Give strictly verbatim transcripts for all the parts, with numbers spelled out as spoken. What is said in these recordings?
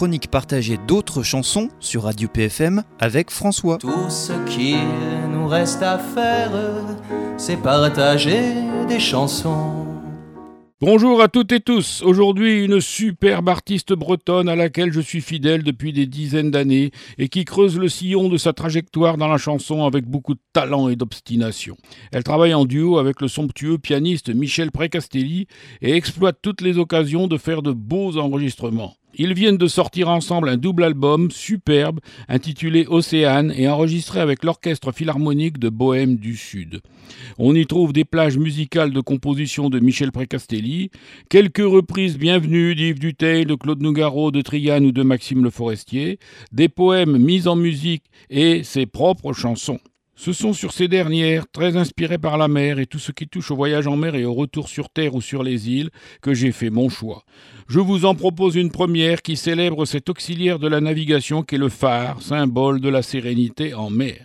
chronique partagée d'autres chansons sur Radio P F M avec François. Tout ce qu'il nous reste à faire, c'est partager des chansons. Bonjour à toutes et tous. Aujourd'hui, une superbe artiste bretonne à laquelle je suis fidèle depuis des dizaines d'années et qui creuse le sillon de sa trajectoire dans la chanson avec beaucoup de talent et d'obstination. Elle travaille en duo avec le somptueux pianiste Michel Precastelli et exploite toutes les occasions de faire de beaux enregistrements. Ils viennent de sortir ensemble un double album superbe intitulé Océane et enregistré avec l'Orchestre Philharmonique de Bohème du Sud. On y trouve des plages musicales de composition de Michel Precastelli, quelques reprises bienvenues d'Yves Duteil, de Claude Nougaro, de Triane ou de Maxime Le Forestier, des poèmes mis en musique et ses propres chansons. Ce sont sur ces dernières, très inspirées par la mer et tout ce qui touche au voyage en mer et au retour sur terre ou sur les îles, que j'ai fait mon choix. Je vous en propose une première qui célèbre cet auxiliaire de la navigation qu'est le phare, symbole de la sérénité en mer.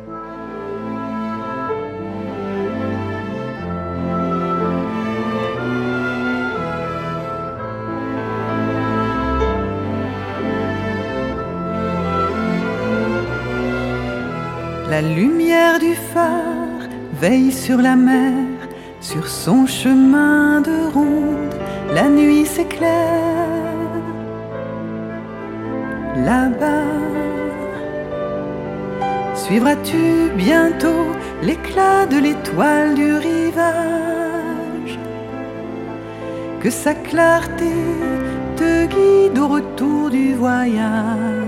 La lumière du phare veille sur la mer, sur son chemin de ronde, la nuit s'éclaire. Là-bas, suivras-tu bientôt l'éclat de l'étoile du rivage? Que sa clarté te guide au retour du voyage.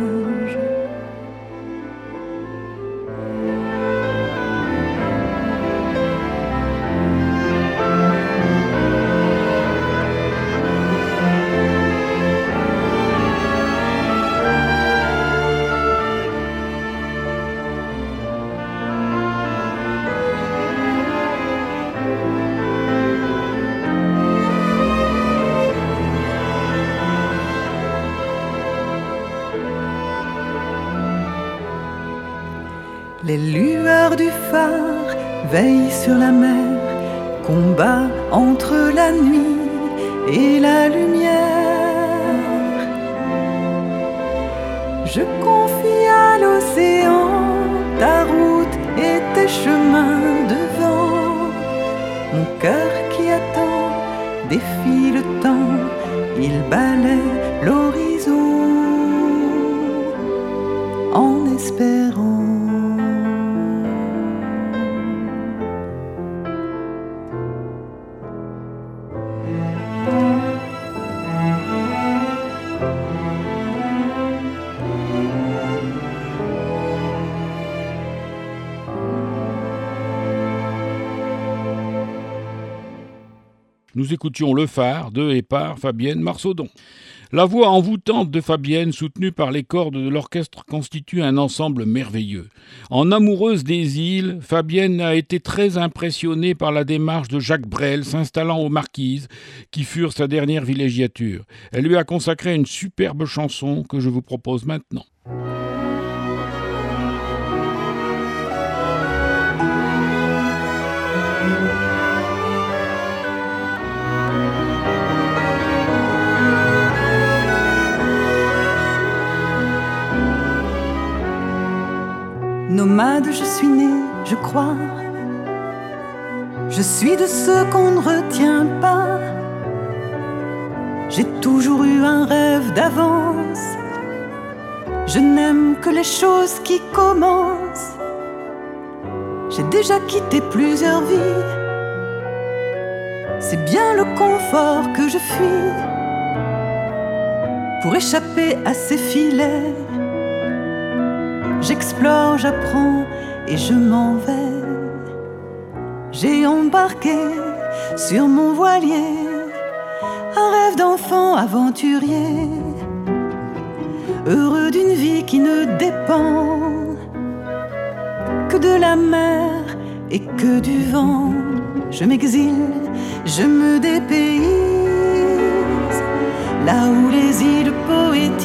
Les lueurs du phare veillent sur la mer, combat entre la nuit et la lumière. Je confie à l'océan ta route et tes chemins devant. Mon cœur qui attend défie le temps, il balaie l'horizon en espérant. Nous écoutions Le Phare de et par Fabienne Marsaudon. La voix envoûtante de Fabienne, soutenue par les cordes de l'orchestre, constitue un ensemble merveilleux. En amoureuse des îles, Fabienne a été très impressionnée par la démarche de Jacques Brel s'installant aux Marquises, qui furent sa dernière villégiature. Elle lui a consacré une superbe chanson que je vous propose maintenant. Nomade, je suis né, je crois. Je suis de ceux qu'on ne retient pas. J'ai toujours eu un rêve d'avance. Je n'aime que les choses qui commencent. J'ai déjà quitté plusieurs vies. C'est bien le confort que je fuis pour échapper à ces filets. J'explore, j'apprends et je m'en vais. J'ai embarqué sur mon voilier un rêve d'enfant aventurier, heureux d'une vie qui ne dépend que de la mer et que du vent. Je m'exile, je me dépayse, là où les îles poétisent.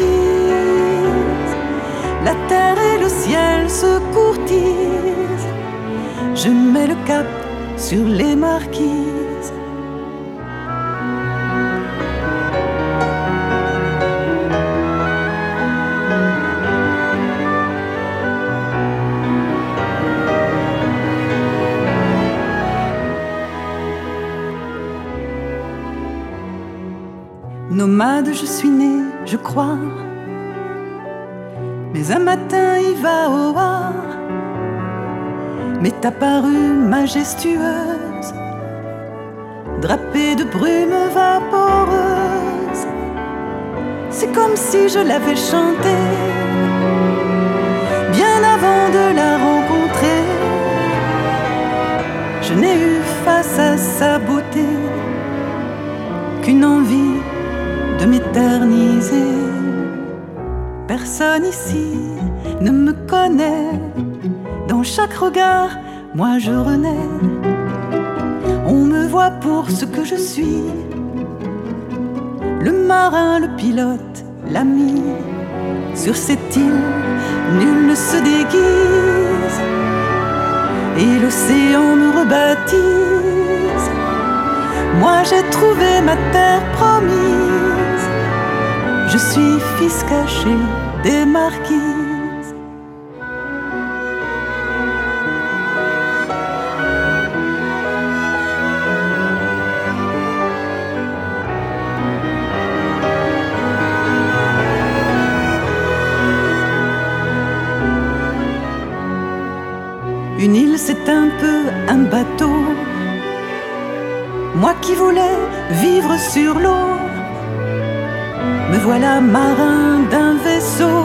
La terre et le ciel se courtisent. Je mets le cap sur les marquises. Nomade, je suis née, je crois. Mais un matin, il va au har m'est apparue majestueuse, drapée de brume vaporeuse. C'est comme si je l'avais chantée bien avant de la rencontrer. Je n'ai eu face à sa beauté qu'une envie de m'éterniser. Personne ici ne me connaît. Dans chaque regard, moi je renais. On me voit pour ce que je suis. Le marin, le pilote, l'ami. Sur cette île, nul ne se déguise. Et l'océan me rebaptise. Moi j'ai trouvé ma terre promise. Je suis fils caché des marquises. Une île, c'est un peu un bateau. Moi qui voulais vivre sur l'eau, me voilà marin d'un vaisseau,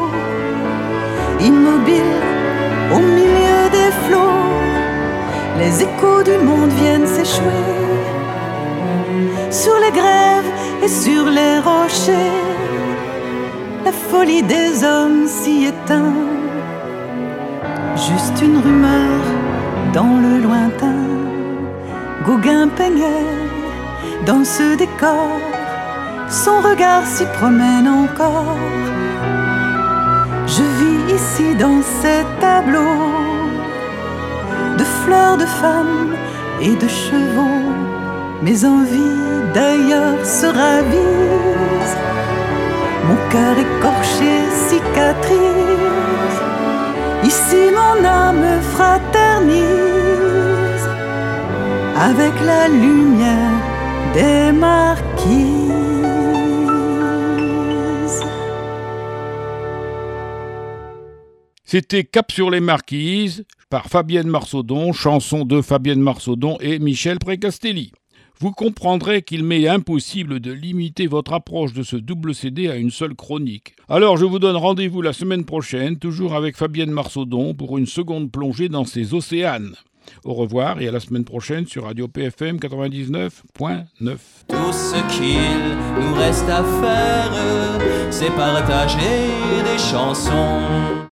immobile au milieu des flots. Les échos du monde viennent s'échouer sur les grèves et sur les rochers. La folie des hommes s'y éteint. Juste une rumeur dans le lointain. Gauguin peignait dans ce décor. Son regard s'y promène encore. Je vis ici dans ces tableaux de fleurs, de femmes et de chevaux. Mes envies d'ailleurs se ravisent. Mon cœur écorché cicatrise. Ici mon âme fraternise avec la lumière des marquises. C'était Cap sur les Marquises par Fabienne Marsaudon, chanson de Fabienne Marsaudon et Michel Précastelli. Vous comprendrez qu'il m'est impossible de limiter votre approche de ce double C D à une seule chronique. Alors je vous donne rendez-vous la semaine prochaine, toujours avec Fabienne Marsaudon, pour une seconde plongée dans ces océanes. Au revoir et à la semaine prochaine sur Radio P F M quatre-vingt-dix-neuf point neuf. Tout ce qu'il nous reste à faire, c'est partager des chansons.